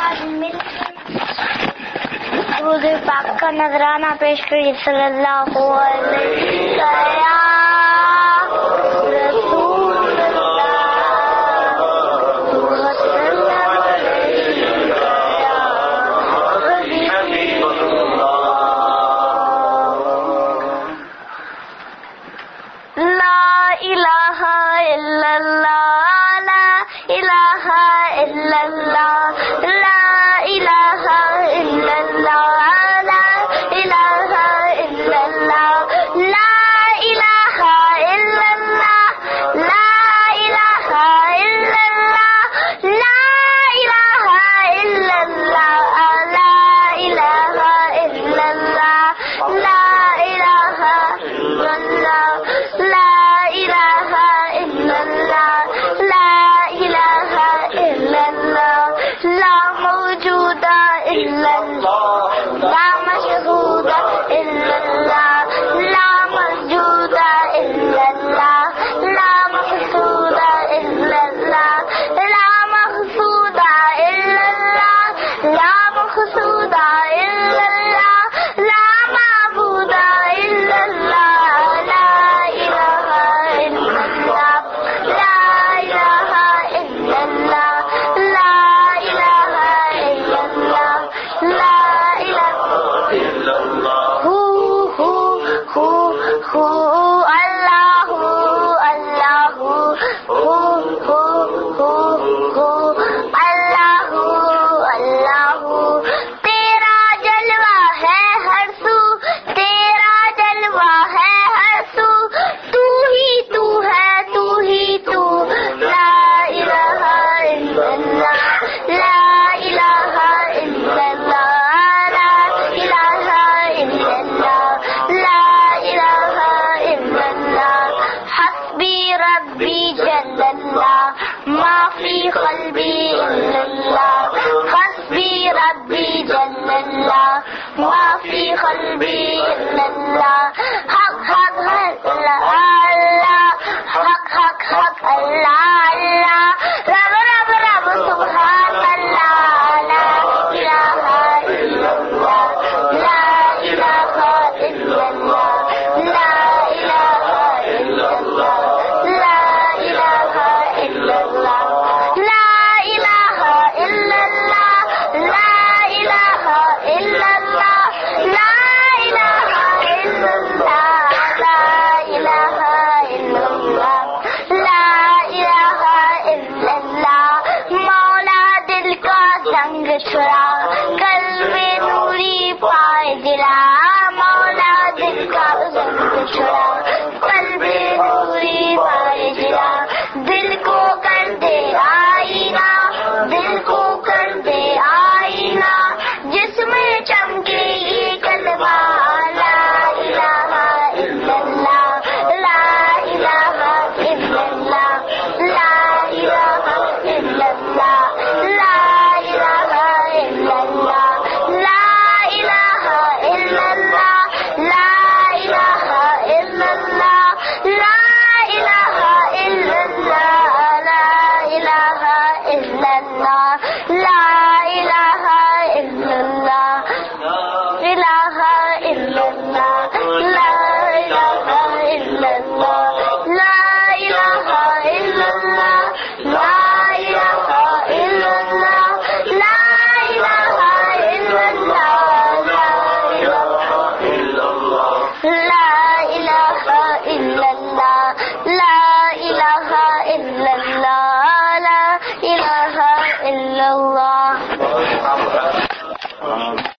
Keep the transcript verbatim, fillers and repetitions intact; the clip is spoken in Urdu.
درود پاک کا نذرانہ پیش کریے صلی اللہ علیہ رسول لا الہ الا اللہ لا الہ الا اللہ لا الہ الا اللہ لا الہ الا اللہ لا الہ الا اللہ لا الہ الا اللہ لا الہ الا اللہ لا الہ الا اللہ لا الہ الا اللہ لا الہ الا اللہ لا الہ الا اللہ لا موجود الا اللہ لا مشہود الا اللہ لا موجود الا اللہ لا مقصود الا اللہ لا مقصود الا اللہ لا مقصود الا اللہ لا معبود الا اللہ لا الہ الا اللہ لا الہ الا اللہ لا الہ الا اللہ لا الہ الا اللہ ہو ہو ہو ہو اللہ اللہ ہو ہو ہو ہو اللہ اللہ تیرا جلوہ ہے ہر سو تیرا جلوہ ہے ہر سو تو ہی تو ہے تو ہی تو لا الہ الا اللہ لا الہ الا اللہ لا الہ الا اللہ لا الہ الا اللہ حسبی ربی جل اللہ ما فی قلبی الا اللہ حسبی ربی جل اللہ ما فی قلبی الا اللہ حق حق حق اللہ اللہ حق حق حق اللہ اللہ رب رب رب سبحان اللہ لا الہ الا اللہ لا الہ الا اللہ لا الہ الا اللہ لا الہ الا اللہ لا الہ الا اللہ لا الہ الا اللہ لا الہ الا اللہ لا الہ الا اللہ لا الہ الا اللہ مولا دل کا زنگ چھڑا قلب نوری پائے دلا